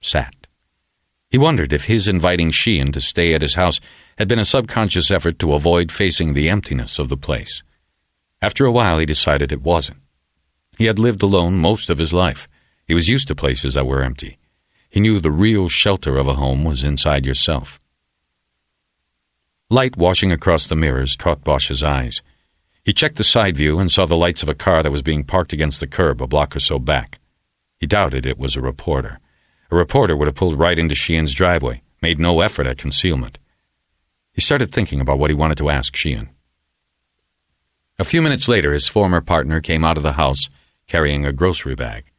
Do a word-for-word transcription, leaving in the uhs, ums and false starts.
sat. He wondered if his inviting Sheehan to stay at his house had been a subconscious effort to avoid facing the emptiness of the place. After a while, he decided it wasn't. He had lived alone most of his life. He was used to places that were empty. He knew the real shelter of a home was inside yourself. Light washing across the mirrors caught Bosch's eyes. He checked the side view and saw the lights of a car that was being parked against the curb a block or so back. He doubted it was a reporter. A reporter would have pulled right into Sheehan's driveway, made no effort at concealment. He started thinking about what he wanted to ask Sheehan. A few minutes later, his former partner came out of the house carrying a grocery bag.